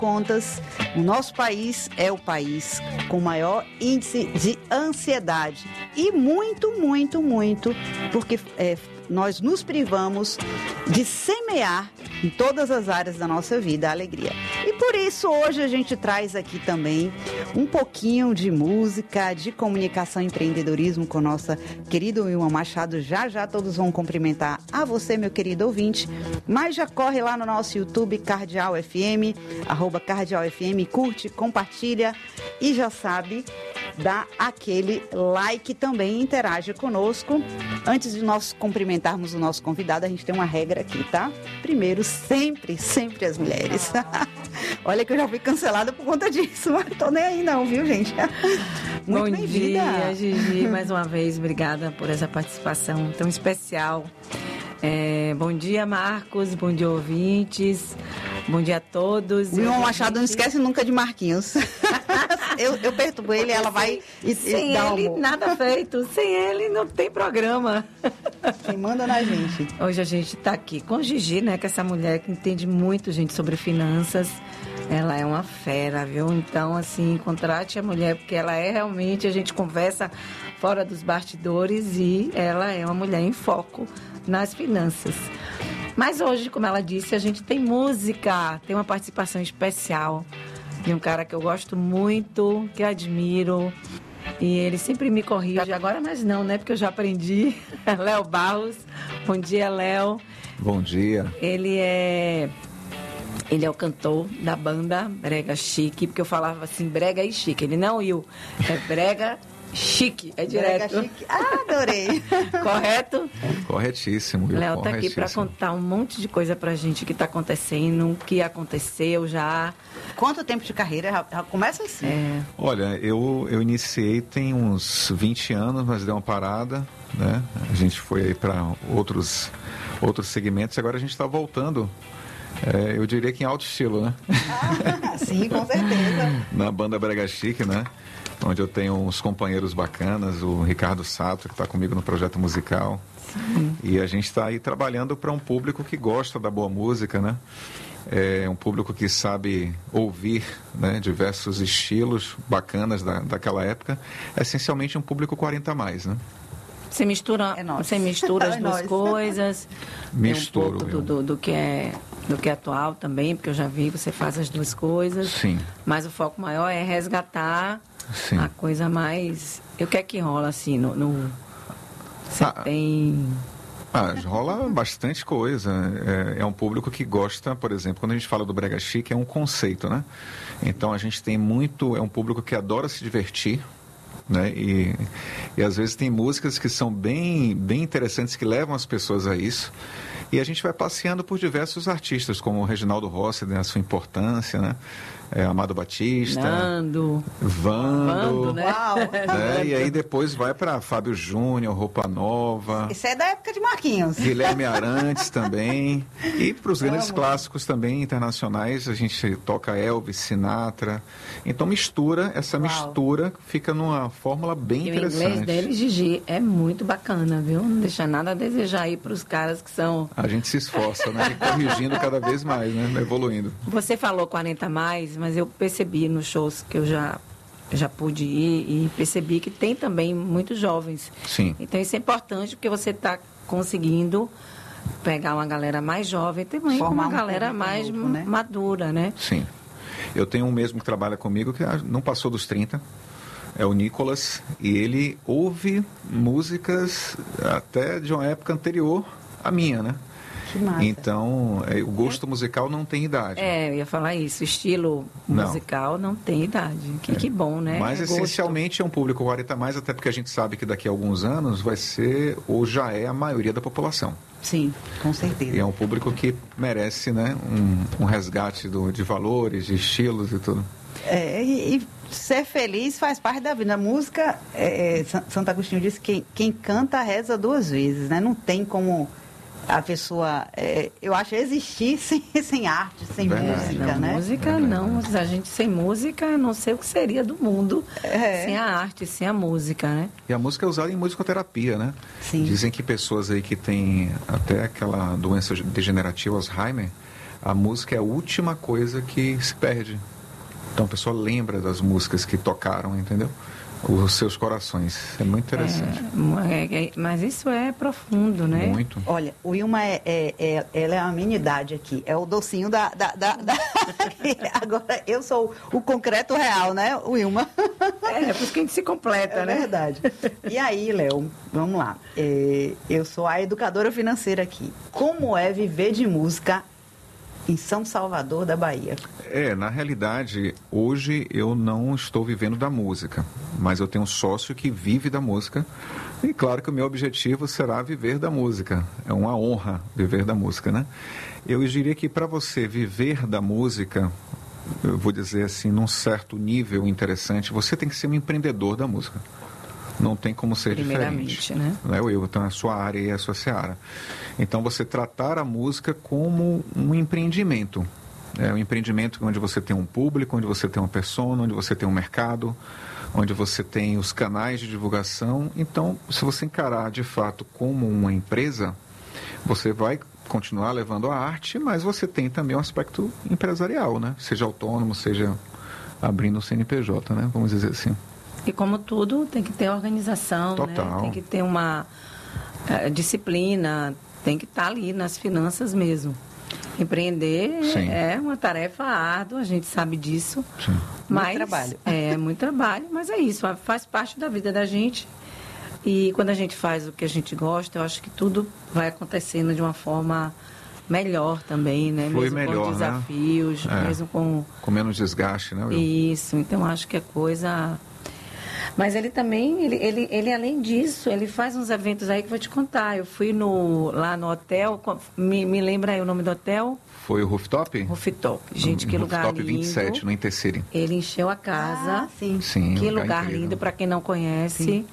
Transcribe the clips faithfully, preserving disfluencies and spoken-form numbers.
contas, o nosso país é o país com maior índice de ansiedade. E muito, muito, muito, porque é, nós nos privamos de semear em todas as áreas da nossa vida a alegria. E por isso hoje a gente traz aqui também um pouquinho de música, de comunicação e empreendedorismo com nossa querida Wilma Machado. Já já todos vão cumprimentar a você, meu querido ouvinte, mas já corre lá no nosso YouTube, Cardeal F M, arroba Cardeal F M, curte, compartilha e já sabe, dá aquele like também e interage conosco. Antes de nós cumprimentarmos o nosso convidado, a gente tem uma regra aqui, tá? Primeiro, sempre, sempre as mulheres. Olha que eu já fui cancelada por conta disso, mas não tô nem aí não, viu, gente? Muito bem-vinda. Bom dia, Gigi, mais uma vez, obrigada por essa participação tão especial. É, bom dia, Marcos, bom dia, ouvintes, bom dia a todos. O Wilma Machado não esquece nunca de Marquinhos. eu, eu perturbo ele, ela vai e, sem e dá ele, um... nada feito. Sem ele, não tem programa. Quem manda na gente. Hoje a gente está aqui com Gigi, né? Que é essa mulher que entende muito, gente, sobre finanças. Ela é uma fera, viu? Então, assim, contrate a mulher, porque ela é realmente, a gente conversa fora dos bastidores e ela é uma mulher em foco nas finanças. Mas hoje, como ela disse, a gente tem música, tem uma participação especial de um cara que eu gosto muito, que admiro, e ele sempre me corrige, agora mas não, né, porque eu já aprendi. Léo Barros, bom dia, Léo. Bom dia. Ele é... Ele é o cantor da banda Brega Chique, porque eu falava assim, brega e chique. Ele não, Will, é brega chique, é direto. Brega chique, ah, adorei. Correto? Corretíssimo, Will. Léo tá aqui para contar um monte de coisa pra gente que tá acontecendo, que aconteceu já. Quanto tempo de carreira? Já, já começa assim. É. Olha, eu, eu iniciei tem uns vinte anos, mas deu uma parada, né? A gente foi aí para outros, outros segmentos e agora a gente está voltando. É, eu diria que em alto estilo, né? Ah, sim, com certeza. Na banda Brega Chique, né? Onde eu tenho uns companheiros bacanas, o Ricardo Sato, que está comigo no projeto musical. Sim. E a gente está aí trabalhando para um público que gosta da boa música, né? É um público que sabe ouvir, né, diversos estilos bacanas da, daquela época. É essencialmente um público quarenta a mais, né? Você mistura, é você mistura as é duas coisas. Misturo. Um pouco do, do, do, que é, do que é atual também, porque eu já vi, você faz as duas coisas. Sim. Mas o foco maior é resgatar Sim. a coisa mais... O que é que rola assim no... no... Você ah, tem... Ah, rola bastante coisa. É, é um público que gosta, por exemplo, quando a gente fala do Brega Chique, é um conceito, né? Então a gente tem muito... É um público que adora se divertir, né? E, e às vezes tem músicas que são bem, bem interessantes, que levam as pessoas a isso. E a gente vai passeando por diversos artistas, como o Reginaldo Rossi, né, a sua importância, né? É, Amado Batista, Nando, Vando, Vando, né? Uau. Né? E aí depois vai para Fábio Júnior, Roupa Nova. Isso é da época de Marquinhos. Guilherme Arantes também. E para os grandes clássicos também internacionais, a gente toca Elvis, Sinatra. Então mistura, essa Uau. mistura fica numa fórmula bem e interessante. O inglês dele, Gigi, é muito bacana, viu? Não deixa nada a desejar aí para os caras que são... A gente se esforça, né? Corrigindo cada vez mais, né? Evoluindo. Você falou quarenta a mais, mas eu percebi nos shows que eu já, já pude ir e percebi que tem também muitos jovens. Sim. Então isso é importante porque você está conseguindo pegar uma galera mais jovem também com uma um galera mais novo, né? madura, né? Sim. Eu tenho um mesmo que trabalha comigo que não passou dos trinta. É o Nicolas. E ele ouve músicas até de uma época anterior à minha, né? Que massa. Então, é, o gosto musical não tem idade. É, eu ia falar isso. O estilo não. musical não tem idade. Que, é. que bom, né? Mas, é essencialmente, gosto. é um público quarenta a mais, até porque a gente sabe que daqui a alguns anos vai ser, ou já é, a maioria da população. Sim, com certeza. E é um público que merece, né, um, um resgate do, de valores, de estilos e tudo. É, e, e ser feliz faz parte da vida. A música, é, Santo Agostinho disse que quem canta reza duas vezes, né? Não tem como... a pessoa, é, eu acho, existir sem, sem arte, sem Verdade. música, não, né? Música não, a gente sem música, não sei o que seria do mundo é. sem a arte, sem a música, né? E a música é usada em musicoterapia, né? Sim. Dizem que pessoas aí que têm até aquela doença degenerativa, Alzheimer, A música é a última coisa que se perde. Então a pessoa lembra das músicas que tocaram, entendeu? Os seus corações. É muito interessante. É, é, mas isso é profundo, né? Muito. Olha, o Wilma é, é, é, ela é a minha idade aqui. É o docinho da... da, da, da... Agora, eu sou o concreto real, né, Wilma? É, por isso que a gente se completa, é né? É verdade. E aí, Léo, vamos lá. É, eu sou a educadora financeira aqui. Como é viver de música em São Salvador da Bahia? É, na realidade, hoje eu não estou vivendo da música, mas eu tenho um sócio que vive da música e claro que o meu objetivo será viver da música. É uma honra viver da música, né? Eu diria que para você viver da música, eu vou dizer assim, num certo nível interessante, você tem que ser um empreendedor da música. Não tem como ser diferente. Né? Não é eu, então é a sua área e a sua seara. Então, você tratar a música como um empreendimento. É um empreendimento onde você tem um público, onde você tem uma persona, onde você tem um mercado, onde você tem os canais de divulgação. Então, se você encarar de fato como uma empresa, você vai continuar levando a arte, mas você tem também um aspecto empresarial, né? Seja autônomo, seja abrindo o C N P J, né? Vamos dizer assim. E como tudo, tem que ter organização, Total. Né? Tem que ter uma uh, disciplina, tem que estar ali nas finanças mesmo. Empreender Sim. é uma tarefa árdua, a gente sabe disso. Sim. Mas, muito trabalho. É, muito trabalho, mas é isso, faz parte da vida da gente. E quando a gente faz o que a gente gosta, eu acho que tudo vai acontecendo de uma forma melhor também, né? Foi mesmo melhor, com desafios, né? É. mesmo com... Com menos desgaste, né, Will? Isso, então acho que é coisa... Mas ele também, ele, ele, ele além disso, ele faz uns eventos aí que eu vou te contar. Eu fui no, lá no hotel, me, me lembra aí o nome do hotel? Foi o Rooftop? Rooftop. Gente, no, que lugar Rooftop lindo. vinte e sete, no Intercity. Ele encheu a casa. Ah, sim. Sim, Que um lugar incrível. lindo, para quem não conhece. Sim.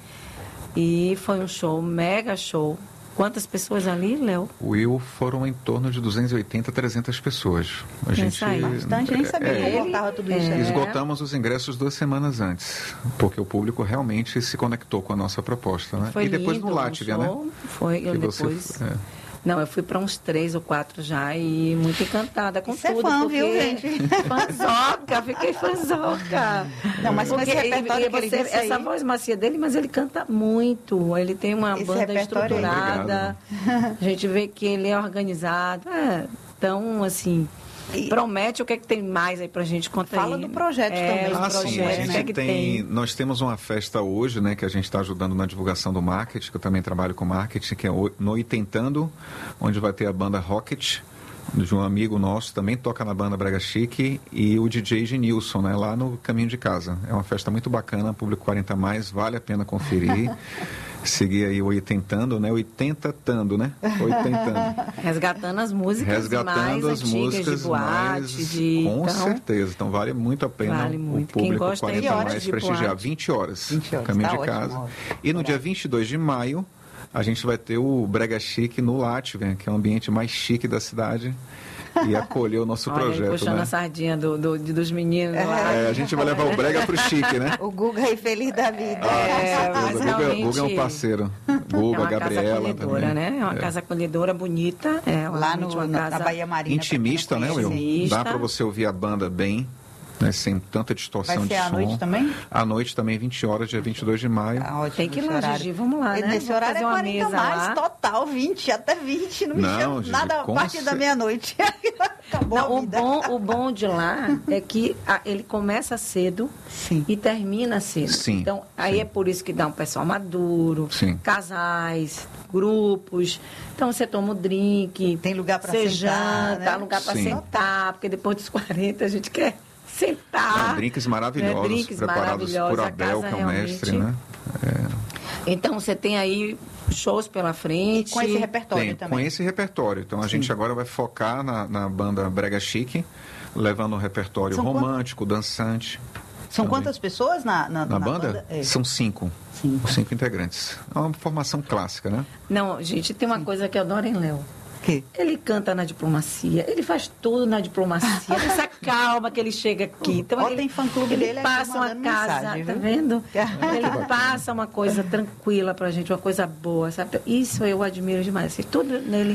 E foi um show, mega show. Quantas pessoas ali, Léo? Will foram em torno de duzentas e oitenta, trezentas pessoas. A gente aí. Bastante, nem sabia é, que voltava tudo isso. é. né? Esgotamos os ingressos duas semanas antes, porque o público realmente se conectou com a nossa proposta, né? Foi e depois lindo, no Látvia, um né? show. Foi, eu Que depois... você- é. Não, eu fui para uns três ou quatro já e muito encantada com Isso é tudo. fã, porque... viu, gente? Fanzoca, fiquei fanzoca. Não, mas com porque esse repertório ele, que ele você, disse essa aí- voz macia dele, mas ele canta muito. Ele tem uma Esse banda repertório aí. estruturada. A gente vê que ele é organizado. É, então, assim, E- promete o que é que tem mais aí pra gente contar Fala aí. do projeto é, também. os Ah, sim, a projetos, gente o que é que tem, tem. nós temos uma festa hoje, né, que a gente está ajudando na divulgação do marketing, que eu também trabalho com marketing, que é o Noitentando, onde vai ter a banda Rocket, de um amigo nosso, também toca na banda Brega Chique, e o D J Genilson, né, lá no caminho de casa. É uma festa muito bacana, público quarenta mais, vale a pena conferir. Seguir aí o Oitentando, né? Oitenta-tando, né? Oitentando. Resgatando as músicas Resgatando mais as antigas músicas de boate, mais... de... Com então, certeza. Então vale muito a pena Vale muito. o Quem público gosta aí quarenta de mais de prestigiar. boate. vinte horas. vinte horas, Caminho tá de ótimo, casa. ótimo. E no dia vinte e dois de maio, a gente vai ter o Brega Chique no Látvia, que é o ambiente mais chique da cidade. E acolher o nosso Olha, projeto, puxando né? a sardinha do, do, dos meninos lá. É, a gente vai levar o Brega pro chique, né? O Guga aí feliz da vida. Ah, É, com mas certeza. Guga, realmente- Guga é um parceiro. É Guga, uma casa Gabriela acolhedora, também. né? É uma É. casa acolhedora, bonita. É Lá realmente no, uma na- casa... na Bahia Marina. Intimista, pra né, quem não Will? conhece. Intimista. Dá para você ouvir a banda bem, né? Sem tanta distorção Vai de ser à som. noite também? À noite também, vinte horas, dia vinte e dois de maio. Tá ótimo Tem que ir esse lá, horário. Gigi, vamos lá, E né? nesse Vamos horário é fazer uma quarenta mesa mais, lá. total, vinte, até vinte. Não me Não, chama Gigi, nada a com partir da cer- meia-noite. Acabou Não, a o, vida. bom, o bom de lá é que a- ele começa cedo Sim. e termina cedo. Sim, Então, aí sim. é por isso que dá um pessoal maduro, Sim. casais, grupos. Então, você toma o drink. Tem lugar pra você sentar, janta, né? lugar para Sim. sentar, porque depois dos quarenta a gente quer sentar. Ah, drinks maravilhosos, né? Drinks preparados maravilhosos, por a Abel, casa que é o mestre, realmente- né? Então, você tem aí shows pela E frente. com esse repertório Tem, também. com esse repertório. Então a Sim. gente agora vai focar na, na banda Brega Chique, levando um repertório São romântico, dançante. São também. quantas pessoas na, na, Na, banda? É. São cinco. Cinco. Cinco integrantes. É uma formação clássica, né? Não, gente, tem uma coisa que eu adoro em Léo. Que? Ele canta na diplomacia, ele faz tudo na diplomacia, essa calma que ele chega aqui. Então, Ó, ele, tem fã-clube ele dele aqui passa uma mandando casa, mensagem, tá viu? vendo? Ele bacana. passa uma coisa tranquila pra gente, uma coisa boa, sabe? Isso eu admiro demais. Assim, tudo nele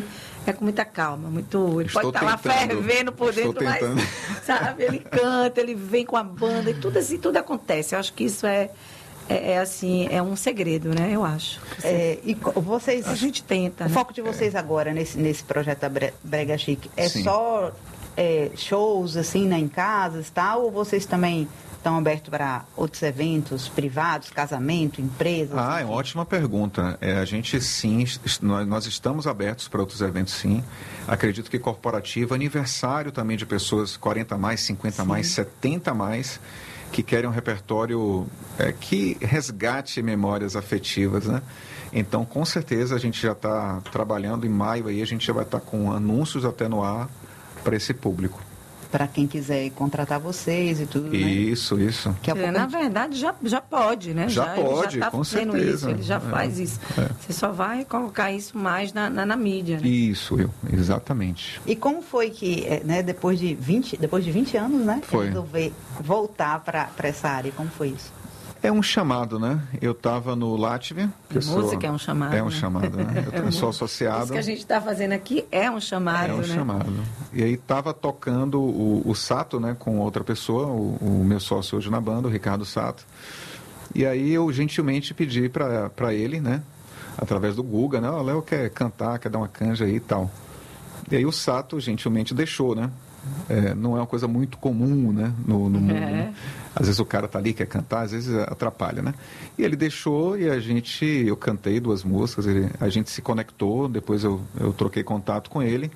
é com muita calma, muito. Ele Estou pode estar lá tentando. fervendo por Estou dentro, mas, tentando. sabe, ele canta, ele vem com a banda e tudo assim, tudo acontece. Eu acho que isso é, é, é assim, é um segredo, né? Eu acho. É, e co- vocês, A gente tenta. o né? foco de vocês agora nesse, nesse projeto da Bre- Brega Chique é Sim. só é, shows assim, né, em casas, tal, ou vocês também estão abertos para outros eventos privados, casamento, empresas? Ah, é enfim? uma ótima pergunta. É, a gente sim, est- nós, nós estamos abertos para outros eventos sim. Acredito que corporativo, aniversário também de pessoas quarenta a mais, cinquenta a mais, setenta a mais, que querem um repertório é, que resgate memórias afetivas, né? Então, com certeza, a gente já está trabalhando em maio aí, a gente já vai estar com anúncios até no ar para esse público. Para quem quiser contratar vocês e tudo, né? Isso, isso. Daqui a É, pouco a na gente- verdade, já, já pode, né? Já ele pode, já tá com fazendo certeza. isso, ele já É, faz isso. é. Você só vai colocar isso mais na, na, na mídia, né? Isso, eu, exatamente. E como foi que, eh, né, depois de vinte, depois de vinte anos, né, Foi. resolver voltar para essa área? Como foi isso? É um chamado, né? Eu estava no Latvia. que eu sou- Música é um chamado, É um né? chamado, né? Eu, eu sou associado. Isso que a gente está fazendo aqui é um chamado, É um né? chamado. E aí estava tocando o, o Sato, né, com outra pessoa, o, o meu sócio hoje na banda, o Ricardo Sato. E aí eu gentilmente pedi para ele, né, através do Guga, né, ó, Léo quer cantar, quer dar uma canja aí e tal. E aí o Sato gentilmente deixou, né? É, não é uma coisa muito comum, né, no, no mundo. É. Né? Às vezes o cara tá ali, quer cantar, às vezes atrapalha, né? E ele deixou e a gente, eu cantei duas músicas, ele, a gente se conectou, depois eu, eu troquei contato com ele.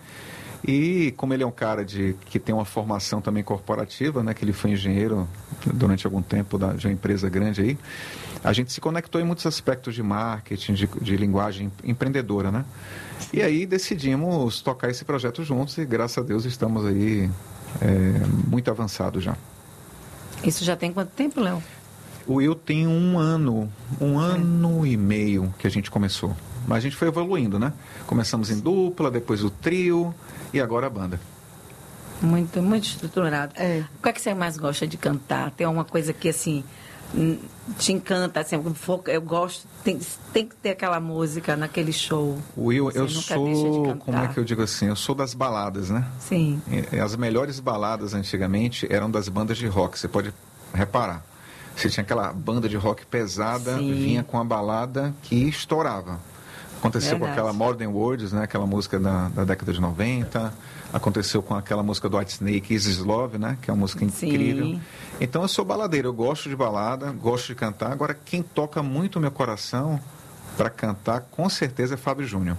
E como ele é um cara de, que tem uma formação também corporativa, né, que ele foi engenheiro durante algum tempo da, de uma empresa grande aí, a gente se conectou em muitos aspectos de marketing, de, de linguagem empreendedora, né? E aí decidimos tocar esse projeto juntos e graças a Deus estamos aí é, muito avançados já. Isso já tem quanto tempo, Léo? O Will tem um ano, um ano e meio que a gente começou. Mas a gente foi evoluindo, né? Começamos em dupla, depois o trio e agora a banda. Muito, muito estruturado. É. O que é que você mais gosta de cantar? Tem alguma coisa que, assim, hum, te encanta? Assim, eu gosto, tem, tem que ter aquela música naquele show. Will, Você eu nunca deixa de sou, cantar. como é que eu digo assim, eu sou das baladas, né? Sim. E As melhores baladas antigamente eram das bandas de rock, você pode reparar. Você tinha aquela banda de rock pesada, Sim. vinha com a balada que estourava. Aconteceu Verdade. com aquela Modern Words, né? Aquela música da, da década de noventa. Aconteceu com aquela música do Whitesnake, Is This Love, né? Que é uma música incrível. Sim. Então eu sou baladeiro, eu gosto de balada, gosto de cantar. Agora, quem toca muito o meu coração para cantar, com certeza, é Fábio Júnior.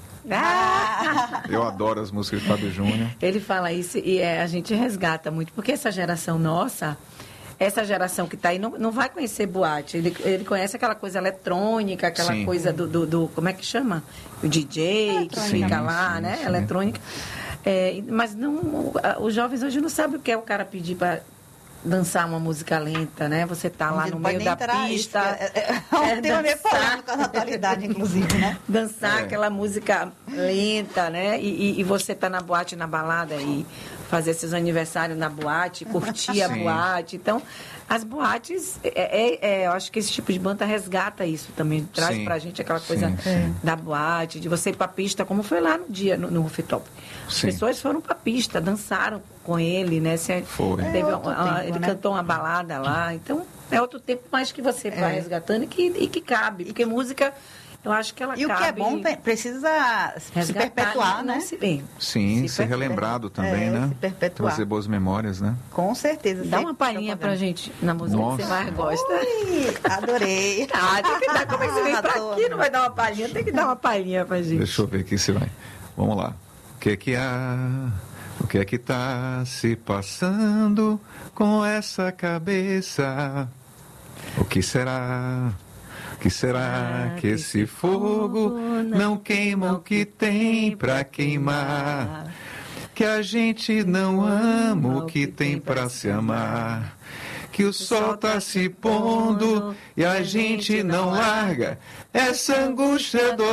Ah! Eu adoro as músicas de Fábio Júnior. Ele fala isso e é, a gente resgata muito, porque essa geração nossa, essa geração que está aí, não, não vai conhecer boate. Ele, ele conhece aquela coisa eletrônica, aquela Sim. coisa do, do, do- como é que chama? O D J que Sim, fica lá, sim, né? sim. Eletrônica. É, mas não, os jovens hoje não sabem o que é o cara pedir para dançar uma música lenta, né? Você tá lá Não no pode meio nem da entrar isso, pista. é, é, é um é, tema meio dançar. polêmico na atualidade, inclusive, né? Dançar É. aquela música lenta, né? E, e- e você tá na boate, na balada e fazer seus aniversários na boate, curtir a Sim. boate. Então, as boates, é, é- é, eu acho que esse tipo de banda resgata isso também, traz Sim. pra gente aquela coisa Sim, sim. da boate, de você ir pra pista, como foi lá no dia, no, no Rooftop. As Sim. pessoas foram pra pista, dançaram com ele, né? Se- Foi. teve É uma- outro uma- tempo, ele né? cantou uma balada lá, então é outro tempo mais que você vai É. resgatando e que, e que cabe, porque música, eu acho que ela E o cabe. que é bom pe- precisa se Resgatar, perpetuar, não né? se bem. Sim, Se ser per- relembrado também, é, né? se perpetuar. Trazer boas memórias, né? Com certeza. Dá sempre uma palhinha pra propaganda. gente na música que você Nossa. mais gosta. Ui, adorei. Ah, tem que dar. Como é que você vem pra Adoro. aqui? Não vai dar uma palhinha? Tem que dar uma palhinha pra gente. Deixa eu ver aqui se vai. Vamos lá. O que é que há? O que é que tá se passando com essa cabeça? O que será? O que será que esse fogo não queima o que tem pra queimar? Que a gente não ama o que tem pra se amar. Que o sol tá se pondo e a gente não larga essa angústia do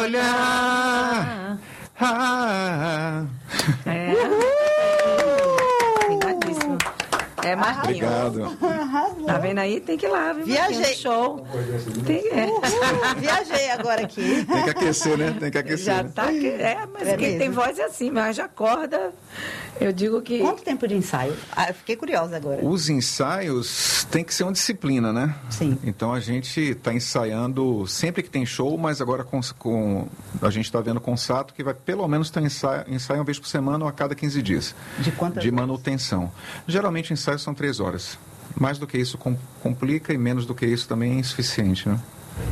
olhar. Ah, É. Obrigadíssimo. É, Marquinhos. Obrigado. Tá vendo aí? Tem que ir lá, viu? Viajei. Marquinhos? Show. Tem, é. Uhul, viajei agora aqui. Tem que aquecer, né? Tem que aquecer. Já né? tá aqui. É, mas É quem mesmo. tem voz é assim, mas já acorda. Eu digo que. Quanto tempo de ensaio? Ah, eu fiquei curiosa agora. Os ensaios tem que ser uma disciplina, né? Sim. Então a gente está ensaiando sempre que tem show, mas agora com, com a gente está vendo com o Sato que vai pelo menos ter ensaio, ensaio uma vez por semana ou a cada quinze dias. De quantas De vezes? manutenção. Geralmente ensaios são três horas. Mais do que isso com- complica e menos do que isso também é insuficiente, né?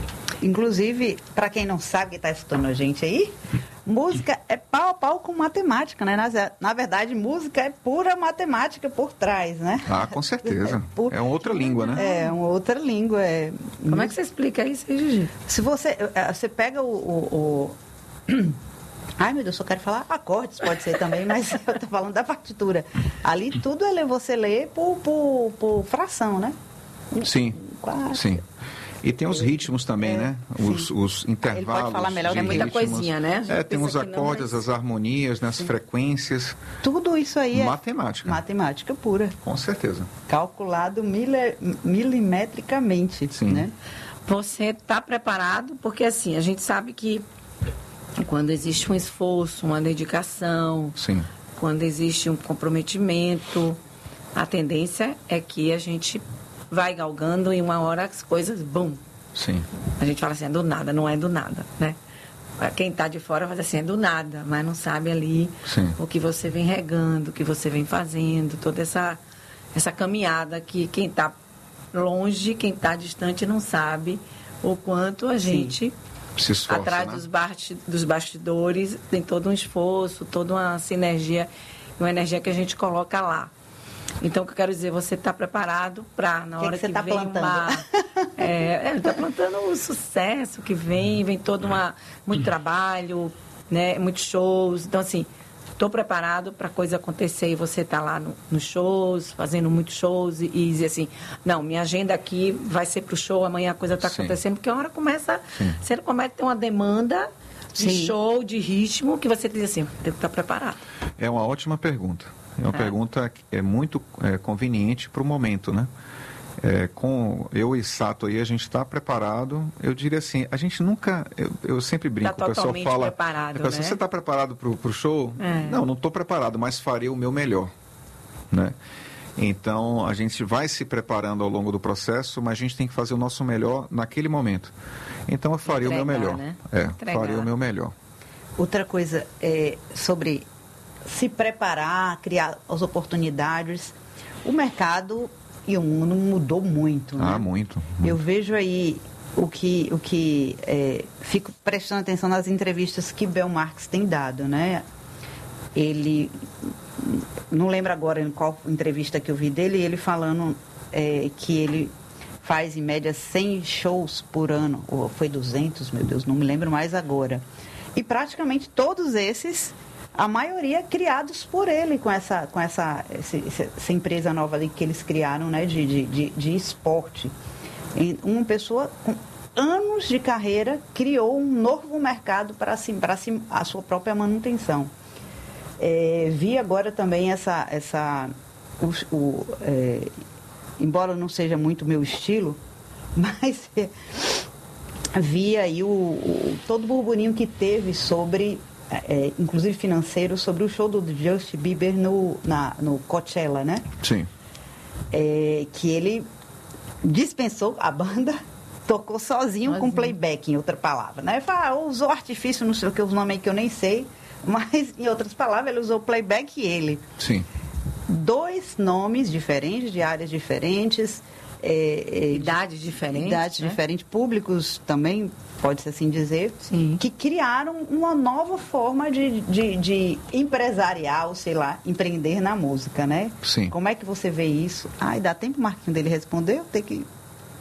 Inclusive, para quem não sabe que está escutando a gente aí, música é pau a pau com matemática, né? Na, na verdade, música é pura matemática por trás, né? Ah, com certeza. É por- É uma outra língua, né? É uma outra língua. É... Como é que você explica isso aí, Gigi? Se você, eh, você pega o, o, o- Ai, meu Deus, só quero falar acordes, pode ser também, mas eu tô falando da partitura. Ali tudo é você lê por, por, por fração, né? Sim, Quatro. sim. E tem os ritmos também, É, né? Os, os intervalos. Ele pode falar melhor de que eu. É muita ritmos. coisinha, né? A gente É, tem pensa os que não, acordes, mas- as harmonias, né? As frequências. Tudo isso aí é Matemática. matemática pura. Com certeza. Calculado mili- milimetricamente, Sim. né? Você está preparado? Porque assim, a gente sabe que quando existe um esforço, uma dedicação, Sim. quando existe um comprometimento, a tendência é que a gente vai galgando e uma hora as coisas, bum. Sim. A gente fala assim, é do nada, não é do nada, né? Quem está de fora faz assim, é do nada, mas não sabe ali Sim. o que você vem regando, o que você vem fazendo, toda essa, essa caminhada que quem está longe, quem está distante não sabe o quanto a gente, Se esforça, atrás né? dos, basti- dos bastidores, tem todo um esforço, toda uma sinergia, uma energia que a gente coloca lá. Então, o que eu quero dizer, você está preparado para, na Que hora que que, você tá vem plantando? uma... É, está plantando o sucesso que vem, vem todo uma, muito trabalho, né, muitos shows. Então, assim, estou preparado para a coisa acontecer e você está lá no, nos shows, fazendo muitos shows e, e dizer assim, não, minha agenda aqui vai ser para o show, amanhã a coisa está Sim. acontecendo, porque a hora começa, Sim. você começa a ter uma demanda de Sim. show, de ritmo, que você diz assim, tem que estar preparado. É uma ótima pergunta. É uma É. pergunta que é muito é, conveniente para o momento, né? É, com eu e Sato aí, a gente está preparado. Eu diria assim, a gente nunca... Eu, eu sempre brinco, Tá o pessoal totalmente fala... preparado, eu falo, né? Você está preparado para o show? É. Não, não estou preparado, mas farei o meu melhor, né? Então, a gente vai se preparando ao longo do processo, mas a gente tem que fazer o nosso melhor naquele momento. Então, eu farei o meu Entregar, melhor. né? É, Entregar. farei o meu melhor. Outra coisa é sobre se preparar, criar as oportunidades. O mercado e o mundo mudou muito, né? Ah, muito. Eu vejo aí o que, o que é, fico prestando atenção nas entrevistas que Bel Marques tem dado, né? Ele, não lembro agora em qual entrevista que eu vi dele, ele falando é, que ele faz em média cem shows por ano, ou foi duzentos, meu Deus, não me lembro mais agora. E praticamente todos esses, a maioria criados por ele, com essa, com essa, esse- essa empresa nova ali que eles criaram, né, de, de, de, de esporte. E uma pessoa com anos de carreira criou um novo mercado para si, para si, a sua própria manutenção. É, vi agora também essa, essa o, o, é, embora não seja muito meu estilo, mas é, vi aí o, o, todo o burburinho que teve sobre, é, inclusive financeiro, sobre o show do Justin Bieber no, na, no Coachella, né? Sim. É, que ele dispensou a banda, tocou sozinho, Sozinho. com playback, em outra palavra, né? Fala, ah, usou artifício, não sei o que, os nomes aí que eu nem sei, mas, em outras palavras, ele usou playback e ele. Sim. Dois nomes diferentes, de áreas diferentes, é, é, Idades diferentes, idades né? diferentes, públicos também, pode-se assim dizer, Sim. que criaram uma nova forma de, de, de empresariar, ou sei lá, empreender na música, né? Sim. Como é que você vê isso? Ai, dá tempo, Marquinhos, dele responder? Eu tenho que...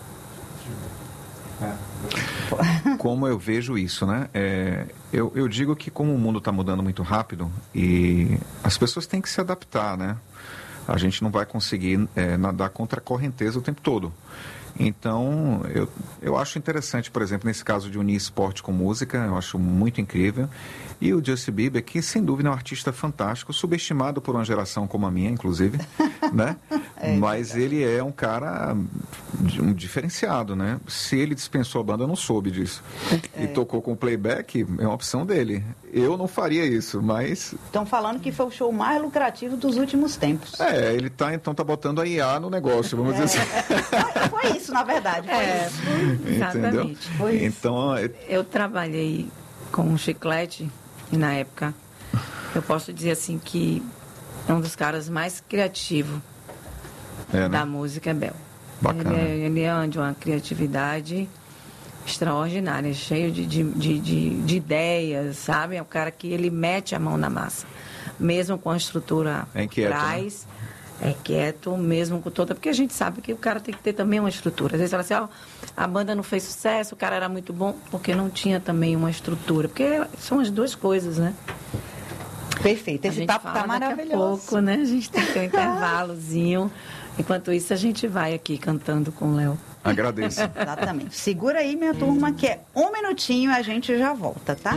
Como eu vejo isso, né? É, eu, eu digo que como o mundo está mudando muito rápido e as pessoas têm que se adaptar, né? A gente não vai conseguir é, nadar contra a correnteza o tempo todo. Então, eu, eu acho interessante, por exemplo, nesse caso de unir esporte com música, eu acho muito incrível. E o Justin Bieber, que sem dúvida é um artista fantástico, subestimado por uma geração como a minha, inclusive, né? É, mas ele é um cara um diferenciado, né? Se ele dispensou a banda, eu não soube disso. É. E tocou com playback, é uma opção dele. Eu não faria isso, mas... Estão falando que foi o show mais lucrativo dos últimos tempos. É, ele tá, então, tá botando a I A no negócio, vamos é. dizer assim. Foi, foi isso, na verdade. Foi é, isso. Exatamente. Foi isso. Então, eu trabalhei com um Chiclete e na época eu posso dizer assim que é um dos caras mais criativos é, né? da música é Bel. Bacana. Ele é, ele é de uma criatividade extraordinária, cheio de, de, de, de, de ideias, sabe? É um cara que ele mete a mão na massa, mesmo com a estrutura é inquieto, atrás. Né? É quieto, mesmo com toda... Porque a gente sabe que o cara tem que ter também uma estrutura. Às vezes fala assim, ó, a banda não fez sucesso, o cara era muito bom, porque não tinha também uma estrutura. Porque são as duas coisas, né? Perfeito. Esse papo tá maravilhoso. Daqui a pouco, né? A gente tem que ter um intervalozinho. Enquanto isso, a gente vai aqui cantando com o Léo. Agradeço. Exatamente. Segura aí, minha turma, que é um minutinho e a gente já volta, tá?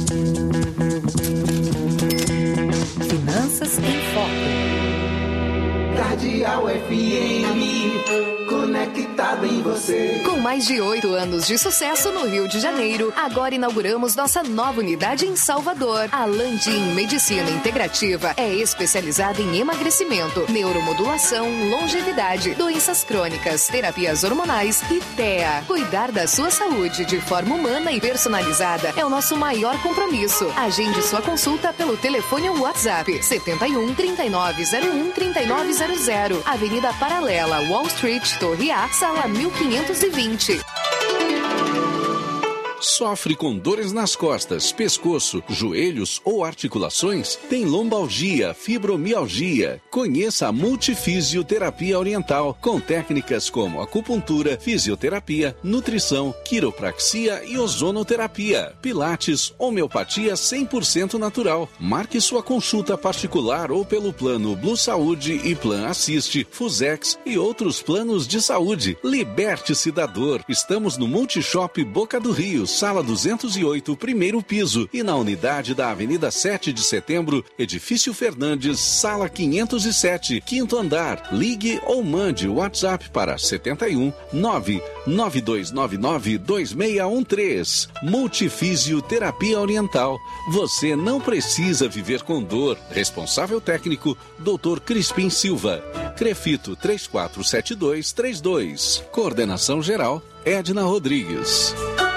Finanças em Foco. Cardeal F M, conectado em você. Com mais de oito anos de sucesso no Rio de Janeiro, agora inauguramos nossa nova unidade em Salvador. A Landim Medicina Integrativa é especializada em emagrecimento, neuromodulação, longevidade, doenças crônicas, terapias hormonais e T E A. Cuidar da sua saúde de forma humana e personalizada é o nosso maior compromisso. Agende sua consulta pelo telefone ou WhatsApp setenta e um, trinta e nove zero um, trinta e nove zero zero, Avenida Paralela, Wall Street, Torre A, sala mil quinhentos e vinte. Sofre com dores nas costas, pescoço, joelhos ou articulações? Tem lombalgia, fibromialgia? Conheça a Multifisioterapia Oriental, com técnicas como acupuntura, fisioterapia, nutrição, quiropraxia e ozonoterapia, pilates, homeopatia cem por cento natural. Marque sua consulta particular ou pelo plano Blue Saúde e Plan Assiste, Fusex e outros planos de saúde. Liberte-se da dor. Estamos no Multishop Boca do Rio, sala duzentos e oito, primeiro piso, e na unidade da Avenida sete de Setembro, Edifício Fernandes, sala quinhentos e sete, quinto andar. Ligue ou mande o WhatsApp para setenta e um, nove nove dois nove nove, dois seis um três. Multifisioterapia Oriental. Você não precisa viver com dor. Responsável técnico, doutor Crispim Silva. Crefito três quatro sete dois três dois. Coordenação geral, Edna Rodrigues.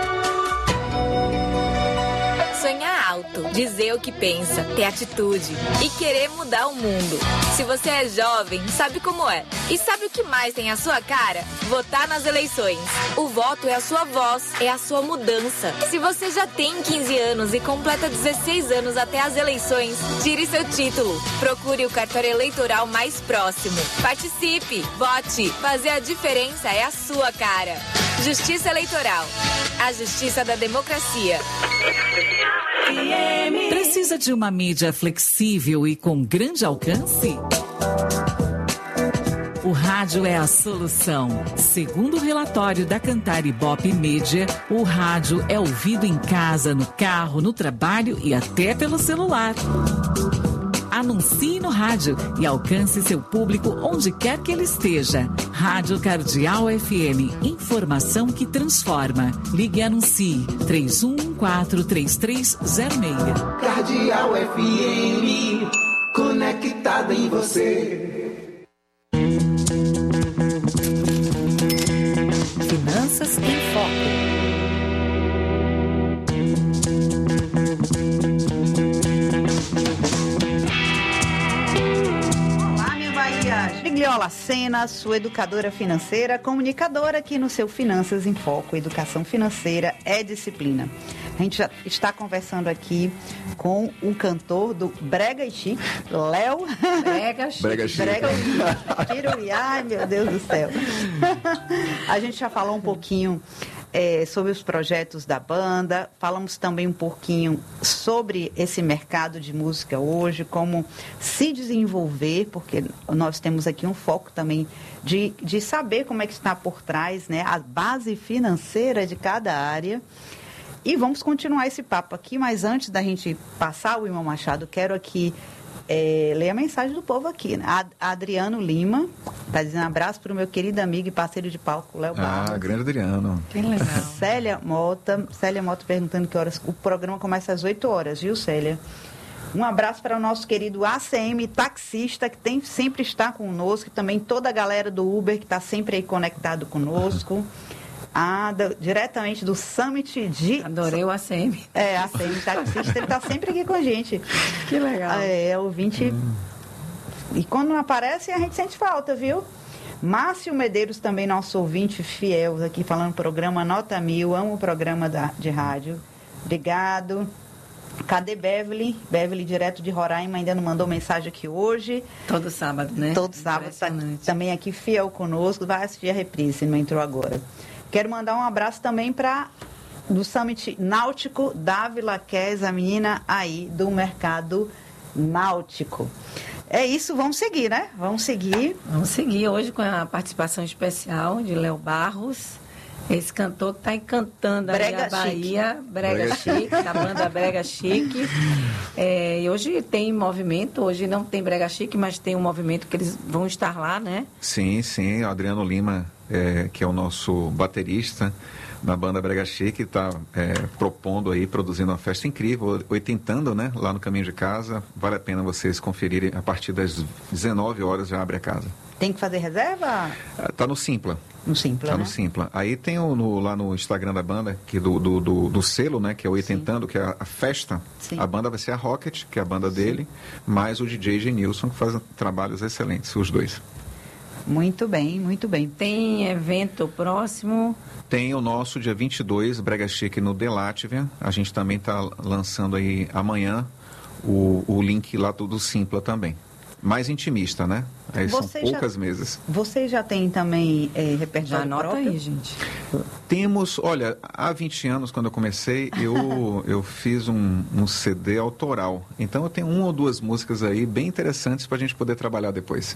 Dizer o que pensa, ter atitude e querer mudar o mundo. Se você é jovem, sabe como é. E sabe o que mais tem a sua cara? Votar nas eleições. O voto é a sua voz, é a sua mudança. Se você já tem quinze anos e completa dezesseis anos até as eleições, tire seu título. Procure o cartório eleitoral mais próximo. Participe, vote. Fazer a diferença é a sua cara. Justiça Eleitoral. A justiça da democracia. Precisa de uma mídia flexível e com grande alcance? O rádio é a solução. Segundo o relatório da Cantar Ibope Media, o rádio é ouvido em casa, no carro, no trabalho e até pelo celular. Anuncie no rádio e alcance seu público onde quer que ele esteja. Rádio Cardeal F M. Informação que transforma. Ligue e anuncie. três um um quatro, três três zero seis. Cardeal F M. Conectado em você. Finanças em Foco. Gigliola Sena, sua educadora financeira, comunicadora aqui no seu Finanças em Foco. Educação financeira é disciplina. A gente já está conversando aqui com o cantor do Brega e Chique, Léo. Brega Chique. Brega Chique. Brega Chique. Ai, meu Deus do céu. A gente já falou um pouquinho é, sobre os projetos da banda, falamos também um pouquinho sobre esse mercado de música hoje, como se desenvolver, porque nós temos aqui um foco também de, de saber como é que está por trás, né, a base financeira de cada área. E vamos continuar esse papo aqui, mas antes da gente passar o irmão Machado, quero aqui é, ler a mensagem do povo aqui. Né? Ad, Adriano Lima está dizendo um abraço para o meu querido amigo e parceiro de palco, Léo Barros. Ah, grande Adriano. Que legal. Célia Mota, Célia Mota perguntando que horas o programa começa às oito horas, viu, Célia? Um abraço para o nosso querido A C M taxista, que tem, sempre está conosco, e também toda a galera do Uber que está sempre aí conectado conosco. Ah, do, diretamente do Summit de... Adorei o A C M. É, A C M taxista, ele está sempre aqui com a gente. Que legal. É, ouvinte... Hum. E quando não aparece, a gente sente falta, viu? Márcio Medeiros, também nosso ouvinte fiel, aqui falando programa Nota Mil, amo o programa da, de rádio. Obrigado. Cadê Beverly? Beverly, direto de Roraima, ainda não mandou mensagem aqui hoje. Todo sábado, né? Todo sábado, tá, também aqui fiel conosco, vai assistir a reprise, não entrou agora. Quero mandar um abraço também para do Summit Náutico, Dávila Kes, a menina aí do mercado náutico. É isso, vamos seguir, né? Vamos seguir. Vamos seguir hoje com a participação especial de Léo Barros. Esse cantor que está encantando Brega a Bahia, Chique. Brega, Brega Chique, da banda Brega Chique. É, e hoje tem movimento, hoje não tem Brega Chique, mas tem um movimento que eles vão estar lá, né? Sim, sim, Adriano Lima, é, que é o nosso baterista na banda Brega Chique, está é, propondo aí, produzindo uma festa incrível, oitentando, né, lá no caminho de casa. Vale a pena vocês conferirem, a partir das dezenove horas já abre a casa. Tem que fazer reserva? Tá no Simpla. No Simpla, Tá né? no Simpla. Aí tem o, no, lá no Instagram da banda, que do, do, do, do selo, né, que é o Oitentando, que é a, a festa. Sim. A banda vai ser a Rocket, que é a banda dele, mais o D J Genilson, que faz trabalhos excelentes, os dois. Muito bem, muito bem. Tem evento próximo? Tem o nosso dia vinte e dois, Brega Chique no The Latvia. A gente também está lançando aí amanhã o, o link lá do, do Simpla também. Mais intimista, né? Aí são poucas já, mesas. Vocês já têm também é, repertório já anota próprio? aí, gente. Temos, olha, há vinte anos, quando eu comecei, eu, eu fiz um, um C D autoral. Então eu tenho uma ou duas músicas aí bem interessantes para a gente poder trabalhar depois.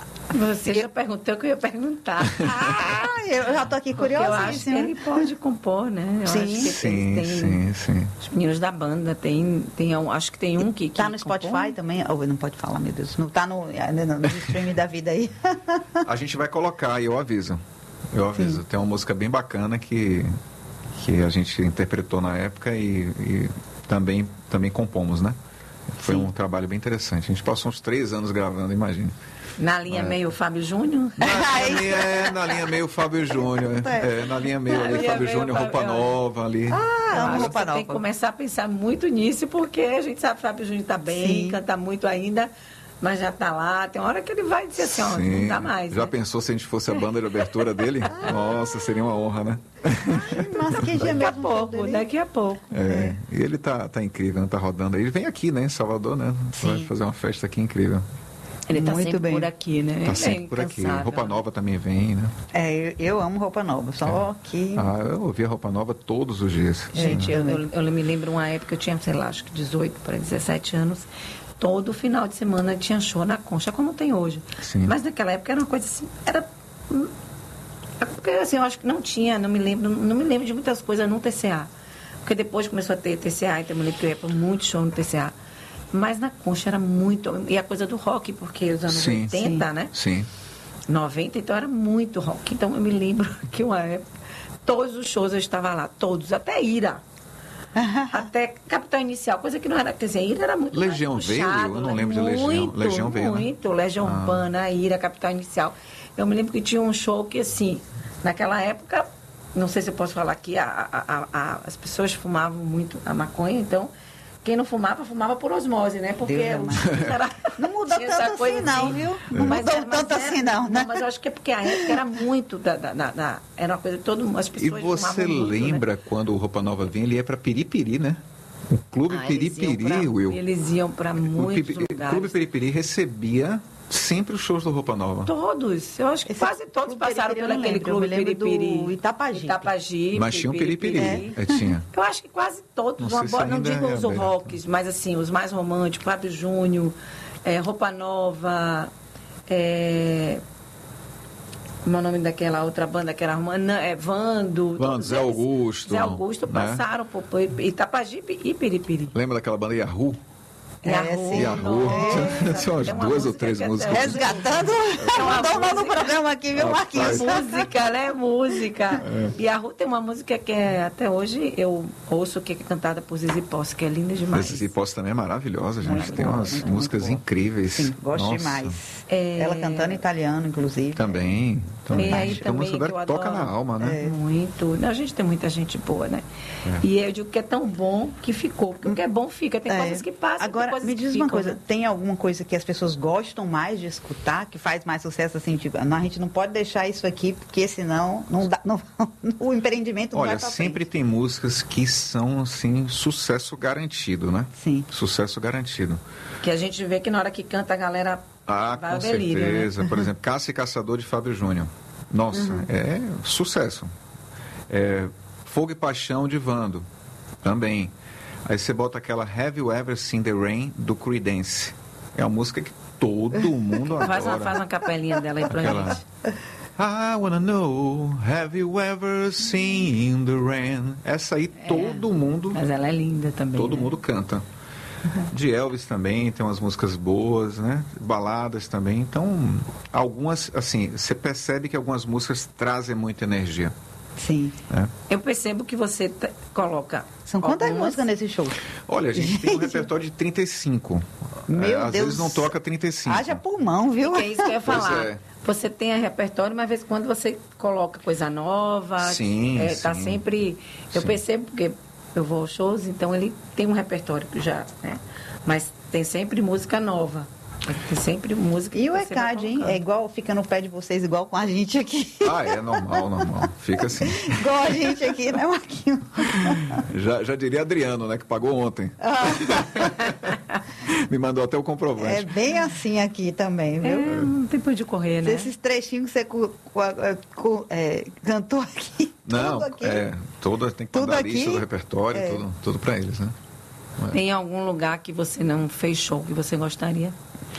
Você já perguntou o que eu ia perguntar. Ah, eu já estou aqui Porque curiosa. Eu acho que ele pode compor, né? Eu sim, acho que sim, tem, sim, sim. Os meninos da banda, tem, tem um, acho que tem um que Está que no compõe. Spotify também? Oh, não pode falar, meu Deus. Não está no, no, no streaming da vida aí. A gente vai colocar, e eu aviso. Eu aviso. Sim. Tem uma música bem bacana que, que a gente interpretou na época e, e também, também compomos, né? Foi sim. um trabalho bem interessante. A gente passou uns três anos gravando, imagina. Na linha é. meio Fábio Júnior? Na, na, linha, é, na linha meio Fábio Júnior. É, na linha meio ali, Fábio Júnior, Roupa Nova ali. Ah, amo Roupa Nova. Tem que começar a pensar muito nisso, porque a gente sabe que Fábio Júnior está bem, sim. canta muito ainda, mas já está lá. Tem uma hora que ele vai dizer assim, ó, não dá mais. Já né? pensou se a gente fosse a banda de abertura dele? Nossa, seria uma honra, né? Mas que dia daqui a pouco, daqui a pouco. É, é. E ele tá, tá incrível, tá rodando. Ele vem aqui, né, em Salvador, né? Sim. Vai fazer uma festa aqui incrível. Ele tá muito sempre bem. por aqui, né? Tá sempre por aqui. Roupa Nova também vem, né? É, eu, eu amo Roupa Nova, só é. que... Ah, eu ouvia Roupa Nova todos os dias. Gente, eu, eu, eu me lembro uma época, eu tinha, sei lá, acho que dezoito para dezessete anos, todo final de semana tinha show na Concha, como tem hoje. Sim. Mas naquela época era uma coisa assim, era... Porque assim, eu acho que não tinha, não me lembro, não me lembro de muitas coisas no T C A. Porque depois começou a ter T C A, então eu me lembro que eu ia para muito show no T C A. Mas na Concha era muito... E a coisa do rock, porque os anos sim, oitenta, sim, né? Sim. noventa, então era muito rock. Então eu me lembro que uma época, todos os shows eu estava lá, todos, até Ira. Até Capital Inicial, coisa que não era... Quer dizer, Ira era muito Legião mais veio? puxado, Eu não lembro de Legião. Muito, Legião veio, muito. Né? Legião ah. Urbana, Ira, Capital Inicial. Eu me lembro que tinha um show que, assim, naquela época, não sei se eu posso falar aqui, a, a, a, a, as pessoas fumavam muito a maconha, então... Quem não fumava, fumava por osmose, né? Porque era, não mudou tanto assim, coisa não, assim, viu? Não mas mudou era, mas tanto era, assim, não, né? não. Mas eu acho que é porque a época era muito... Da, da, da, da, era uma coisa que todo mundo... As pessoas e você muito, lembra né? quando o Roupa Nova vinha, ele ia para Piripiri, né? O Clube ah, Piripiri, eles Will. Eles iam para muitos o lugares. Clube Piripiri recebia Sempre os shows do Roupa Nova. Todos. Eu acho que Esse quase todos Clube passaram Periperi, por eu não aquele lembro. clube Eu me lembro Periperi. do Itapajipe. Itapajipe. Mas tinha um Periperi. Periperi. É, tinha. Eu acho que quase todos. Não Uma sei boa- se não ainda digo é os aberto. rocks, mas assim, os mais românticos. Fábio Júnior, é, Roupa Nova, é... como é o nome daquela outra banda que era romana? É Vando. Vando, todos Zé eles. Augusto, Zé Augusto né? passaram por por Itapajipe e Periperi. Lembra daquela banda Yahoo? É, Yahoo, sim. Yahoo. nossa. São umas Tem uma duas ou música três que é músicas. até- Resgatando. É uma Mandou um novo música. programa aqui, viu, Marquinhos? Música, ela é música. E a Ru tem uma música que é, até hoje eu ouço, que é cantada por Zizi Posse, que é linda demais. Zizi Posse também é maravilhosa, gente. Muito Tem boa, umas muito músicas boa. incríveis. Sim, gosto Nossa. demais. É. Ela cantando italiano, inclusive. Também. também. E aí Acho que a música também que dela eu toca adoro. na alma, né? É. Muito. Não, a gente tem muita gente boa, né? É. E eu digo que é tão bom que ficou. Porque o que é bom fica. Tem É. coisas que passam, tem Agora, coisas me que diz ficam, uma coisa, né? tem alguma coisa que as pessoas gostam mais de escutar, que faz mais sucesso assim, tipo, não, a gente não pode deixar isso aqui, porque senão não dá, não, o empreendimento não Olha, vai pra sempre frente. tem músicas que são, assim, sucesso garantido, né? Sim. Sucesso garantido. Que a gente vê que na hora que canta a galera Ah, vai com ao delírio, certeza. né? Por exemplo, Caça e Caçador de Fábio Júnior. Nossa, Uhum. é sucesso. É, Fogo e Paixão de Vando. Também. Aí você bota aquela Have You Ever Seen the Rain do Creedence. É uma música que todo mundo adora. Faz uma, faz uma capelinha dela aí pra Aquela- gente. I wanna know, have you ever seen the rain? Essa aí todo mundo, Mas ela é linda também. todo né? mundo canta. De Elvis também, tem umas músicas boas, né? Baladas também. Então, algumas, assim, você percebe que algumas músicas trazem muita energia, Sim. né? Eu percebo que você t- coloca. São quantas algumas- músicas nesse show? Olha, a gente tem um repertório de trinta e cinco. Meu É, às Deus. vezes não toca trinta e cinco. Haja pulmão, viu? Que é isso que eu ia Pois falar. é. Você tem a repertório, mas às vezes quando você coloca coisa nova, Sim, é, tá sim. sempre. Eu Sim. percebo porque eu vou aos shows, então ele tem um repertório que já, né? Mas tem sempre música nova. Tem sempre música E que o você vai ECAD, hein? colocando. É igual, fica no pé de vocês, igual com a gente aqui. Ah, é normal, normal. Fica assim. Igual a gente aqui, né, Marquinhos? Já, já diria Adriano, né? Que pagou ontem. Me mandou até o É comprovante. bem assim aqui também, É, viu? não tem por onde correr, né? Esses trechinhos que você cu- cu- cu- é, cantou aqui, Não, tudo aqui. é, toda, tem que Tudo mandar a lista aqui, do repertório, é. tudo, tudo pra eles, né? Tem algum lugar que você não fez show que você gostaria?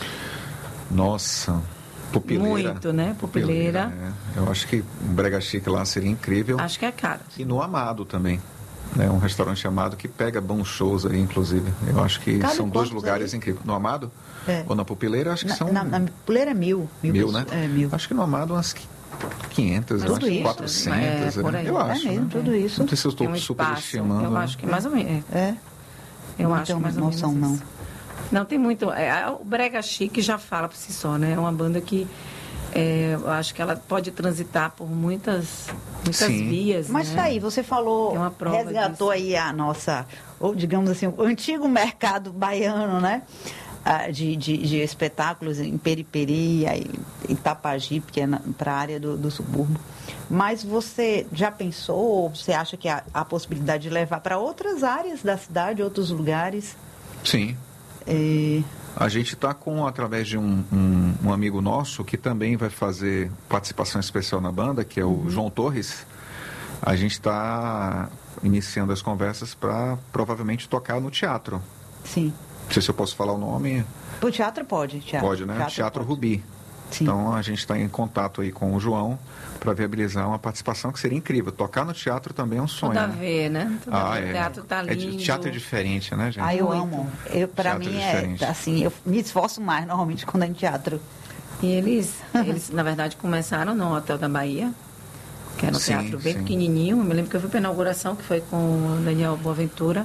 Nossa, Pupileira. Muito, né? Pupileira. é. Eu acho que um Brega Chique lá seria incrível. Acho que é caro. E no Amado também. É um restaurante Amado que pega bons shows aí, inclusive. Eu acho que Cabe são dois quantos lugares aí? incríveis. No Amado? É. Ou na Pupileira? Acho que Na, são na, na puleira é mil. Mil, mil, né? pessoas. É, mil. Acho que no Amado umas quinhentas, Tudo eu acho, isso, quatrocentas. é, por né? aí. Eu É acho. mesmo, né? tudo isso. Não sei se eu Tem estou um espaço. superestimando. Eu né? acho que mais ou menos. É. É. Eu Não acho tenho que mais ou menos noção, não. isso. Não, tem muito. É, o Brega Chique já fala por si só, né? É uma banda que é, eu acho que ela pode transitar por muitas, muitas Sim. vias. Mas né? tá aí, você falou, Tem uma prova resgatou disso. aí a nossa, ou digamos assim, o antigo mercado baiano, né? Ah, De, de, de espetáculos em periferia, em Itapajipe, que é para a área do, do subúrbio. Mas você já pensou, ou você acha que há a possibilidade de levar para outras áreas da cidade, outros lugares? Sim. É, A gente está com, através de um, um, um amigo nosso, que também vai fazer participação especial na banda, que é o Uhum. João Torres. A gente está iniciando as conversas para provavelmente tocar no teatro. sim. Não sei se eu posso falar o nome. O teatro pode, teatro. Pode, né? Teatro, pode. Rubi. Sim. Então a gente está em contato aí com o João para viabilizar uma participação que seria incrível. Tocar no teatro também é um sonho. Tudo a né? ver, né? Tudo a Ah, ver. é. O teatro tá É de- lindo. teatro é diferente, né, gente? Ah, eu Muito. amo. Eu, pra Teatro mim é é diferente. assim, eu me esforço mais normalmente quando é em teatro. E eles, eles, na verdade, começaram no Hotel da Bahia, que era um Sim, teatro bem sim. pequenininho. Eu me lembro que eu fui para a inauguração, que foi com o Daniel Boaventura.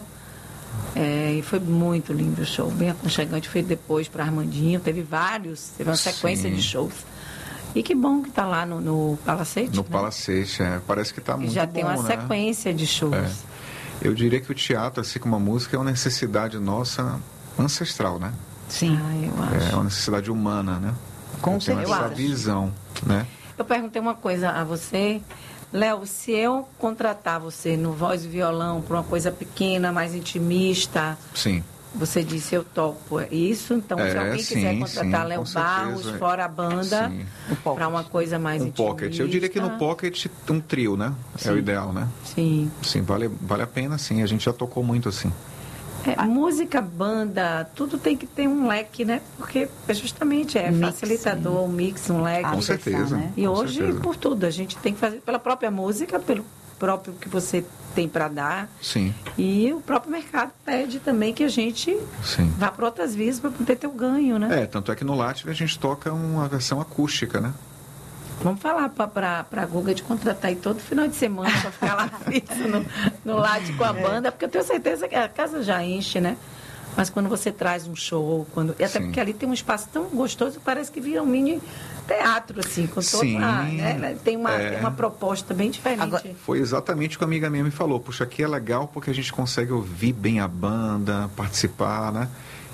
É, e foi muito lindo o show, bem aconchegante. Foi depois para Armandinho, teve vários, teve uma sequência Sim. de shows. E que bom que está lá no, no Palacete. No né? Palacete, é. Parece que está E muito já bom, tem uma né? sequência de shows. É. Eu diria que o teatro, assim como a música, é uma necessidade nossa ancestral, né? Sim. Ah, eu É acho. uma necessidade humana, né? Com eu tenho certeza. essa visão, né? Eu perguntei uma coisa a você, Léo, se eu contratar você no voz e violão para uma coisa pequena, mais intimista, Sim. você disse, eu topo isso. Então, É, se alguém sim, quiser contratar sim, Léo com Barros, certeza. fora a banda, Sim. para uma coisa mais Um intimista. pocket. Eu diria que no pocket um trio, né? É o ideal, né? Sim. Sim, vale, vale a pena, sim. A gente já tocou muito assim. É, música, banda, tudo tem que ter um leque, né? Porque justamente é Mix, facilitador, um mix, um leque. Com Acessar, certeza. né? E com hoje, certeza. por tudo, a gente tem que fazer pela própria música, pelo próprio que você tem para dar. Sim, E o próprio mercado pede também que a gente sim. vá para outras vias para poder ter o ganho, né? É, tanto é que no Latte a gente toca uma versão acústica, né? Vamos falar para a Guga de contratar aí todo final de semana para ficar lá fixo no, no lado com a banda, porque eu tenho certeza que a casa já enche, né? Mas quando você traz um show, quando, e até Sim. porque ali tem um espaço tão gostoso que parece que vira um mini teatro, assim, com toda Sim, uma, né? Tem uma, é. tem uma proposta bem diferente. Agora, Foi exatamente o que a amiga minha me falou. Puxa, aqui é legal porque a gente consegue ouvir bem a banda, participar, né?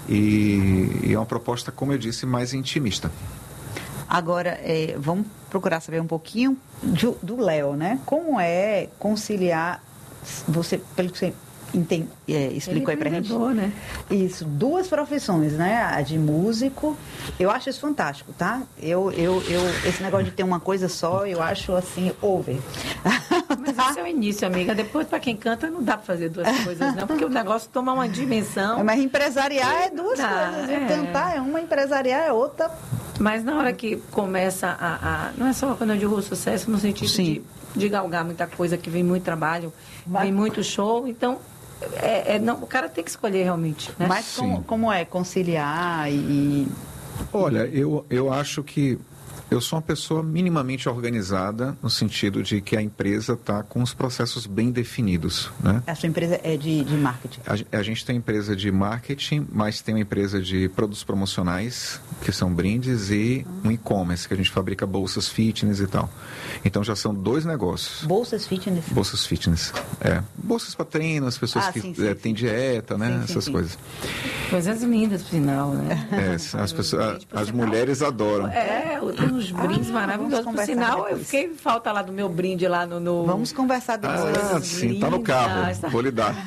E, e é uma proposta, como eu disse, mais intimista. Agora, é, vamos procurar saber um pouquinho do- do Léo, né? Como é conciliar, você, pelo que você enten- é, explicou Ele aí é pra gente? empreendedor, né? Isso, duas profissões, né? A de músico, eu acho isso fantástico, tá? Eu, eu, eu, esse negócio de ter uma coisa só, eu acho assim, over. Mas esse é o início, amiga. Depois, para quem canta, não dá para fazer duas coisas, não, porque o negócio toma uma dimensão. Mas empresariar é duas Dá, coisas, viu? é. Cantar é uma, empresariar é outra. Mas na hora que começa a, a- não é só quando eu digo sucesso no sentido Sim. de, de galgar muita coisa, que vem muito trabalho, Mas- vem muito show, então é, é, não, o cara tem que escolher realmente, né? Mas como, Sim. como é conciliar e... Olha, eu, eu acho que eu sou uma pessoa minimamente organizada no sentido de que a empresa está com os processos bem definidos, né? A sua empresa é de, de marketing. A, ge- a gente tem empresa de marketing, mas tem uma empresa de produtos promocionais, que são brindes, e um e-commerce, que a gente fabrica bolsas fitness e tal. Então já são dois negócios. Bolsas fitness. Bolsas fitness, é. Bolsas para treino, as pessoas Ah, que sim, sim, eh, sim. têm dieta, né? Sim, sim, Essas sim. coisas. Coisas lindas, por sinal, né? É, as, pessoas, Gente, por as sinal, mulheres adoram. É, tem uns brindes Ah, maravilhosos. vamos Por conversar sinal, eu depois. fiquei em falta lá do meu brinde lá no... no... Vamos conversar depois. Ah, coisas sim, tá no lindas. carro. Vou lhe dar.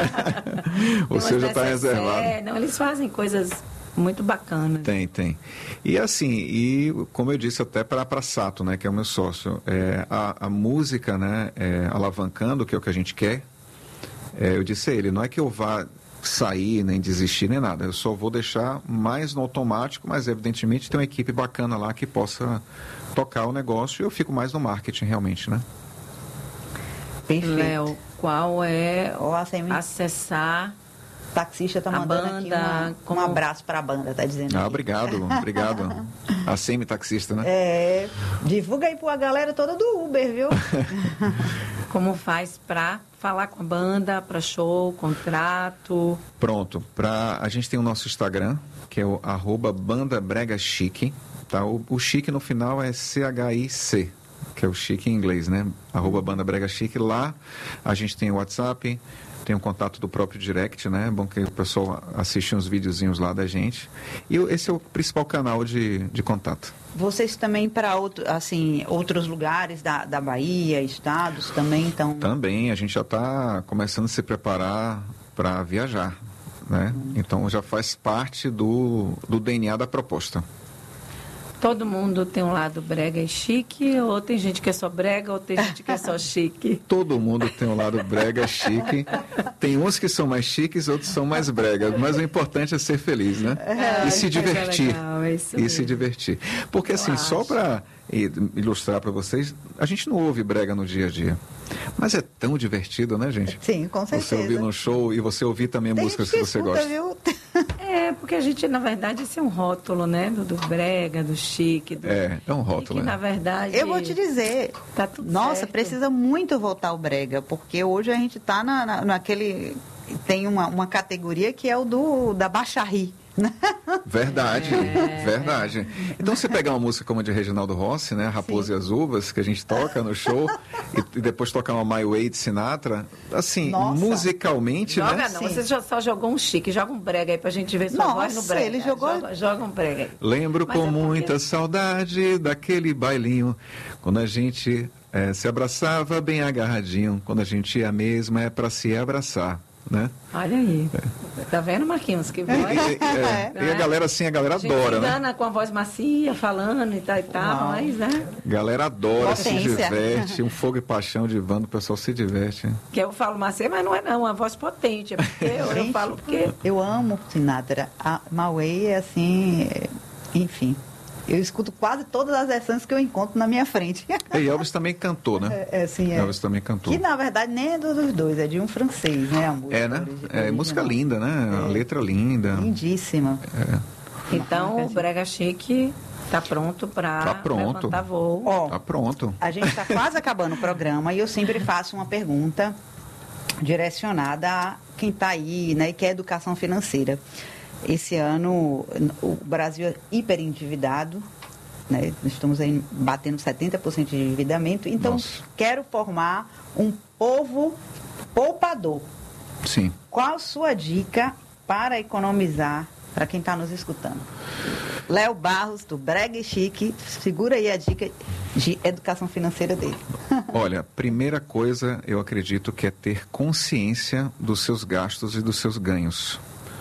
Tem Ou umas seja, está dessas- reservado. É, não, eles fazem coisas muito bacanas. Tem, tem. E assim, e como eu disse até para a Sato, né, que é o meu sócio, é, a, a música, né, é, alavancando, que é o que a gente quer, é, eu disse a ele, não é que eu vá sair, nem desistir, nem nada, eu só vou deixar mais no automático, mas evidentemente tem uma equipe bacana lá que possa tocar o negócio e eu fico mais no marketing realmente, né? Perfeito. Léo, qual é Ó, a Semi- acessar... taxista tá A mandando aqui banda, uma- como- um abraço para a banda, tá dizendo Ah, aqui. obrigado, obrigado. A semi-taxista, né? É, divulga aí pra galera toda do Uber, viu? Como faz para falar com a banda, para show, contrato? Pronto, pra, a gente tem o nosso Instagram, que é o arroba Banda Brega Chique, tá? O, o chique no final é C H I C, que é o chique em inglês, né? Arroba Banda Brega Chique. Lá a gente tem o WhatsApp, tem o contato do próprio direct, né? É bom que o pessoal assiste uns videozinhos lá da gente. E o- esse é o principal canal de, de contato. Vocês também para outro, assim, outros lugares da, da Bahia, estados também, então... Também a gente já está começando a se preparar para viajar, né? Então já faz parte do, do D N A da proposta. Todo mundo tem um lado brega e chique, ou tem gente que é só brega, ou tem gente que é só chique? Todo mundo tem um lado brega chique. Tem uns que são mais chiques, outros são mais bregas. Mas o importante é ser feliz, né? É, e se coisa divertir. legal, é isso e mesmo. se divertir. Porque Eu assim, só acho. para ilustrar para vocês, a gente não ouve brega no dia a dia. Mas é tão divertido, né, gente? Sim, com Você certeza. ouvir no show e você ouvir também Tem músicas gente que você escuta, gosta. viu? É, porque a gente, na verdade, esse é um rótulo, né? Do, do brega, do chique. Do... É, é um E rótulo. que, né? na verdade... Eu vou te dizer, Tá tudo nossa, certo. precisa muito voltar o brega, porque hoje a gente tá na, na- naquele... Tem uma, uma categoria que é o do da baixarri, né? Verdade, É. verdade. Então, você pegar uma música como a de Reginaldo Rossi, né? A Raposa e as Uvas, que a gente toca no show, e, e depois tocar uma My Way de Sinatra, assim, Nossa. musicalmente, Joga né? não, Sim. você já só jogou um chique, joga um brega aí pra gente ver sua Nossa, voz no brega. ele jogou- Joga, joga um brega aí. Lembro Mas com é porque- muita saudade daquele bailinho, quando a gente eh, se abraçava bem agarradinho, quando a gente ia mesmo é para se abraçar. né? Olha aí. É. Tá vendo, Marquinhos? Que voz. É, é. E a galera, assim, a galera a gente adora, engana, né? com a voz macia, falando e tal e tal, mas, né? Galera adora, se Potência. diverte. Um fogo e paixão de Wanda, o pessoal se diverte. Que eu falo macia, mas não é não, uma voz potente. É porque eu, eu Gente, falo porque... Eu amo Sinatra. A Mauê é assim, é, enfim. Eu escuto quase todas as versões que eu encontro na minha frente. E Elvis também cantou, né? É, é, assim, é. Elvis também cantou. Que na verdade nem é dos dois, é de um francês, né? A música É, né? origi- É música original. linda, né? A letra linda. Lindíssima. É. Então, o Brega Chique tá pronto para Tá pronto. levantar voo. Ó, Tá pronto. a gente está quase acabando o programa e eu sempre faço uma pergunta direcionada a quem está aí, né, e quer educação financeira. Esse ano o Brasil é hiperendividado, né? Nós estamos aí batendo setenta por cento de endividamento, então Nossa. quero formar um povo poupador. Sim. Qual a sua dica para economizar para quem está nos escutando? Léo Barros, do Brega Chique, segura aí a dica de educação financeira dele. Olha, primeira coisa, eu acredito que é ter consciência dos seus gastos e dos seus ganhos.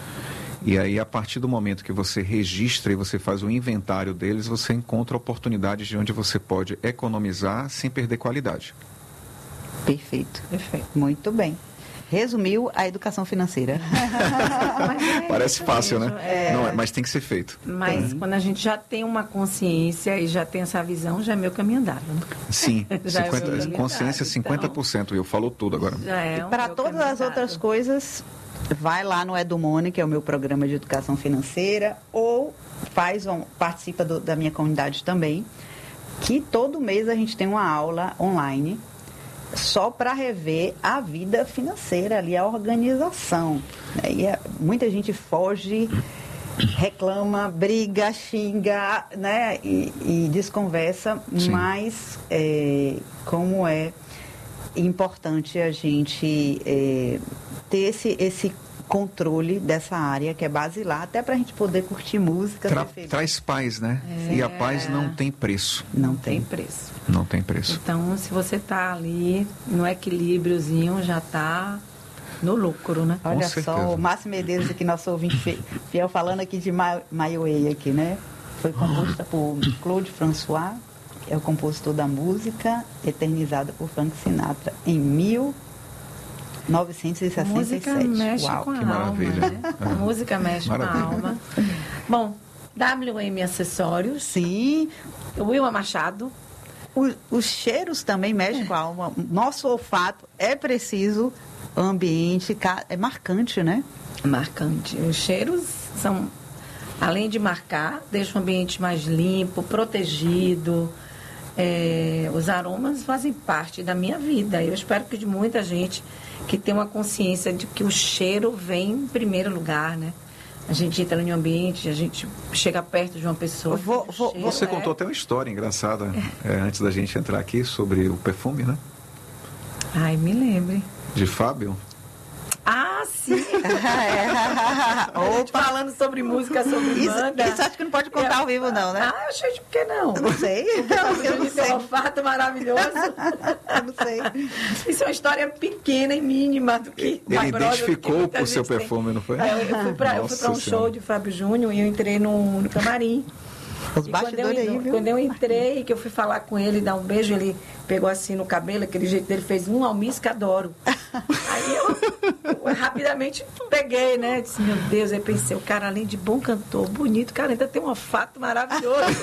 E aí, a partir do momento que você registra e você faz o inventário deles, você encontra oportunidades de onde você pode economizar sem perder qualidade. Perfeito. Perfeito. Muito bem. Resumiu a educação financeira. Mas é Parece isso fácil, mesmo, né? é. Não é, mas tem que ser feito. Mas Tem. quando a gente já tem uma consciência e já tem essa visão, já é meu caminho andado. Né? Sim, Já é cinquenta, organizado, consciência cinquenta por cento. Eu falo tudo agora. Já é um Para meu todas caminho as outras andado. coisas, vai lá no Edumone, que é o meu programa de educação financeira, ou faz um, participa do- da minha comunidade também, que todo mês a gente tem uma aula online só para rever a vida financeira ali, a organização. Né? E é- muita gente foge, reclama, briga, xinga, né? E, e desconversa, Sim. mas é, como é importante a gente é, ter esse, esse controle dessa área que é basilar, até para a gente poder curtir música. Tra- ser feliz. traz paz, né? E a paz não tem preço. Não Tem tem. preço. Não tem preço. Então, se você tá ali no equilíbriozinho, já tá no lucro, né? Olha certeza. só, o Márcio Medeiros aqui, nosso ouvinte fi- fiel, falando aqui de Ma- Maiuei aqui, né? Foi composta por Claude François, que é o compositor da música, eternizada por Frank Sinatra em mil novecentos e A sessenta e música sete. mexe Uau, com a que alma, maravilha. né? É. A música mexe Maravilha. com a alma. Bom, W M Acessórios, Sim, Wilma Machado, o- os cheiros também mexem com a alma. Nosso olfato é preciso, ambiente, ca- é marcante, né? marcante. Os cheiros são, além de marcar, deixam o ambiente mais limpo, protegido. É, os aromas fazem parte da minha vida. Eu espero que de muita gente que tem uma consciência de que o cheiro vem em primeiro lugar, né? A gente entra em um ambiente, a gente chega perto de uma pessoa. Eu vou- o vou- cheiro Você é- contou até uma história engraçada é, antes da gente entrar aqui sobre o perfume, né? Ai, me lembre. De Fábio. Ah, sim! A gente falando sobre música, sobre Isso, banda. isso acho que não pode contar ao vivo, não, né? Ah, eu achei de por que não? Eu não sei. Eu Eu não tem um sei. olfato maravilhoso. Eu não sei. Isso é uma história pequena e mínima do que Ele mais próximo do que identificou muita o seu gente tem. perfume, não foi? É, Eu, eu fui pra, eu fui pra um Nossa show Senhora. de Fábio Júnior e eu entrei no, no camarim. Os E quando eu, bastidores aí, viu? quando eu entrei, que eu fui falar com ele, dar um beijo, ele pegou assim no cabelo, aquele jeito dele, fez um almis que adoro. Aí eu, eu rapidamente peguei, né? Disse, meu Deus, aí pensei, o cara além de bom cantor, bonito, cara ainda tem um olfato maravilhoso.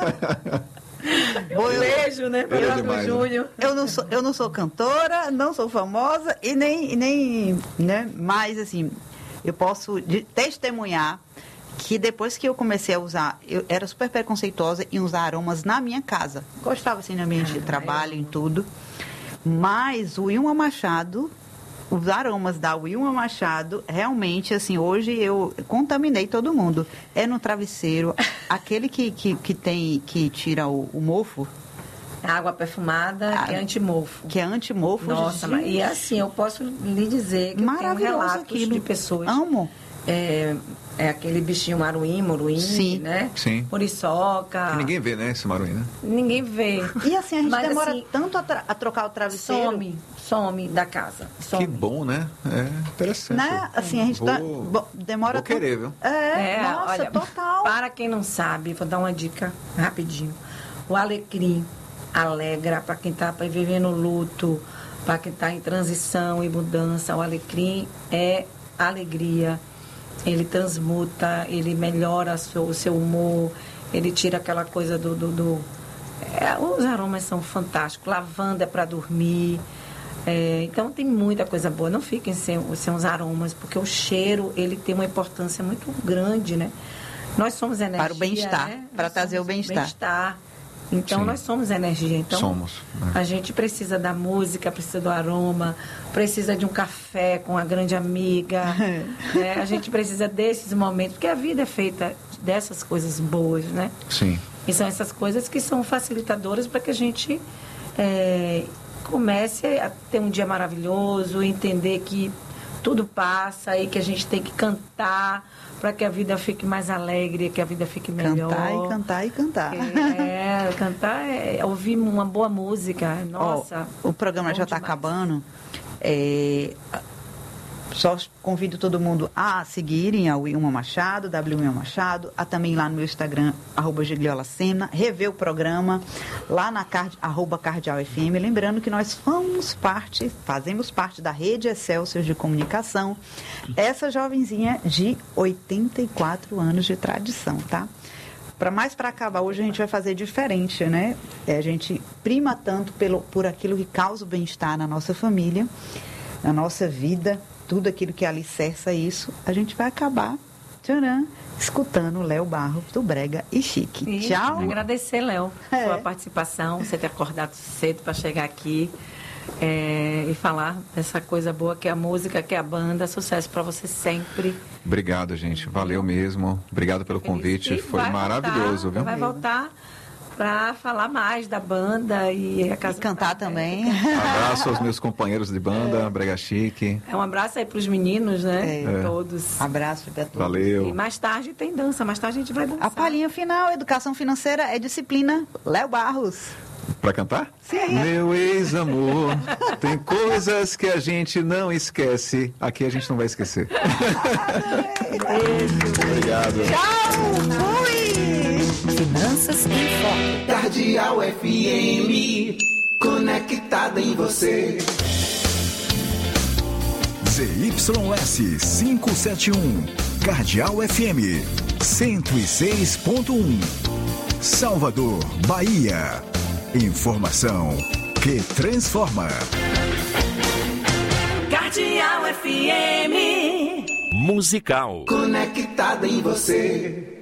Bom, Um eu- beijo, né? Ele é Fábio demais, né? Júnior. Eu não sou, eu não sou cantora, não sou famosa e nem, e nem né? Mas assim, eu posso de- testemunhar que depois que eu comecei a usar, eu era super preconceituosa em usar aromas na minha casa. Gostava assim no ambiente de Ah, trabalho, eu- em tudo. Mas o Wilma Machado, os aromas da Wilma Machado, realmente, assim, hoje eu contaminei todo mundo. É no travesseiro, aquele que, que, que tem, que tira o, o mofo, Água perfumada, Ah, que é antimofo. que é anti-mofo. Nossa, gente. mas- e assim, eu posso lhe dizer que eu tenho Maravilhoso relatos aquilo. de pessoas Amo. é, é aquele bichinho maruim, muruim, Sim. né? Sim. Muriçoca. Que ninguém vê, né, esse maruim, né? Ninguém vê. E assim, a gente Mas, demora assim, tanto a, tra- a trocar o travesseiro. Some, some da casa. Some. Que bom, né? É interessante. Né? Assim, a gente tá, Vou- bo- demora vou querer, viu? É, É, nossa, olha, total. Para quem não sabe, vou dar uma dica rapidinho. O alecrim alegra para quem está vivendo luto, para quem está em transição e mudança. O alecrim é alegria. Ele transmuta, ele melhora o seu, o seu humor, ele tira aquela coisa do... do, do é, os aromas são fantásticos. Lavanda é para dormir. É, então tem muita coisa boa. Não fiquem sem, sem os aromas, porque o cheiro ele tem uma importância muito grande, né? Nós somos energia. Para o bem-estar, né? para Nós trazer o somos bem-estar. bem-estar. Então Sim. nós somos energia. Então, Somos, né? A gente precisa da música, precisa do aroma, precisa de um café com a grande amiga. Né? A gente precisa desses momentos, porque a vida é feita dessas coisas boas, né? Sim. E são essas coisas que são facilitadoras para que a gente é, comece a ter um dia maravilhoso, entender que tudo passa e que a gente tem que cantar para que a vida fique mais alegre, que a vida fique melhor. Cantar e cantar e cantar. É, cantar é ouvir uma boa música. Nossa. Ó, o programa bom já está demais. acabando. É, só convido todo mundo a seguirem a Wilma Machado, W Wilma Machado, a também lá no meu Instagram, arroba Gigliola Sena, rever o programa lá na card, arroba Cardeal F M. Lembrando que nós fomos parte, fazemos parte da Rede Excelsior de Comunicação, essa jovenzinha de oitenta e quatro anos de tradição, tá? Para mais para acabar, hoje a gente vai fazer diferente, né? É, a gente prima tanto pelo, por aquilo que causa o bem-estar na nossa família, na nossa vida, tudo aquilo que alicerça isso, a gente vai acabar, tcharam, escutando o Léo Barros do Brega e Chique. E Tchau. agradecer, Léo, É. sua participação, você ter acordado cedo para chegar aqui é, e falar dessa coisa boa que é a música, que é a banda. Sucesso para você sempre. Obrigado, gente. Valeu mesmo. Obrigado pelo convite. E Foi vai maravilhoso, voltar, viu? Vai voltar para falar mais da banda e, a E casa cantar também. Abraço aos meus companheiros de banda, Brega Chique. É um abraço aí para os meninos, né? É. Todos. Abraço para todos. E Valeu. mais tarde tem dança, mais tarde a gente vai dançar. A palhinha final, educação financeira é disciplina. Léo Barros. Pra cantar? Sim. Meu ex-amor, tem coisas que a gente não esquece. Aqui a gente não vai esquecer. Obrigado. Tchau! Fui! Finanças em Foco. Cardeal F M, conectada em você. Z Y S quinhentos e setenta e um, Cardeal F M, cento e seis ponto um. Salvador, Bahia. Informação que transforma. Cardeal F M. Musical. Conectada em você.